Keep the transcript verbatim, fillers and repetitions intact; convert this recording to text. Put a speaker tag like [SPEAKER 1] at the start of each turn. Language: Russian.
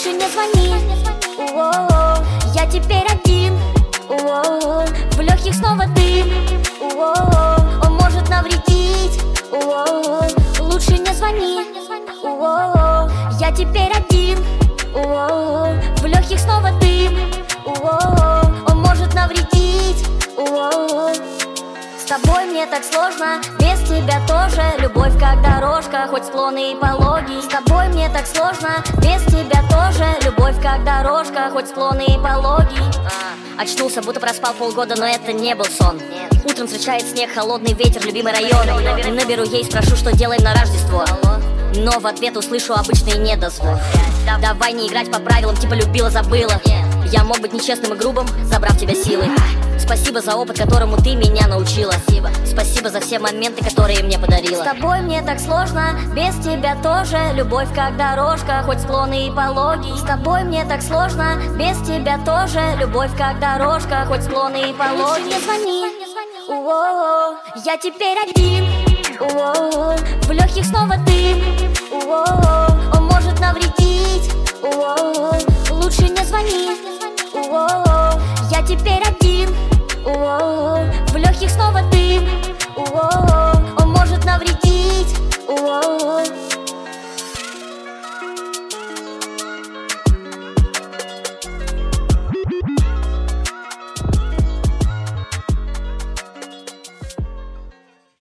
[SPEAKER 1] лучше не звони. О-о-о, я теперь один. О-о-о, в легких снова дым. О-о-о, он может навредить. О-о-о, лучше не звони. О-о-о, я теперь один. О-о-о, в легких снова дым. О-о-о, он может навредить. О-о-о, с тобой мне так сложно, без тебя тоже. Любовь как дорожка, хоть склоны и пологи. С тобой мне так сложно, без тебя тоже. Любовь как дорожка, хоть склоны и пологи. а, Очнулся, будто проспал полгода, но это не был сон. Утром встречает снег, холодный ветер, любимый район. Наберу ей, спрошу, что делаем на Рождество. Но в ответ услышу обычный недозвон. Давай не играть по правилам, типа любила, забыла. Я мог быть нечестным и грубым, забрав тебя силы. Спасибо за опыт, которому ты меня научила. Спасибо за все моменты, которые мне подарила. С тобой мне так сложно, без тебя тоже. Любовь как дорожка, хоть склоны и пологи. С тобой мне так сложно, без тебя тоже. Любовь как дорожка, хоть склоны и пологи. Лучше не звони. О-о-о, я теперь один. О-о-о, в легких снова дым. О-о-о,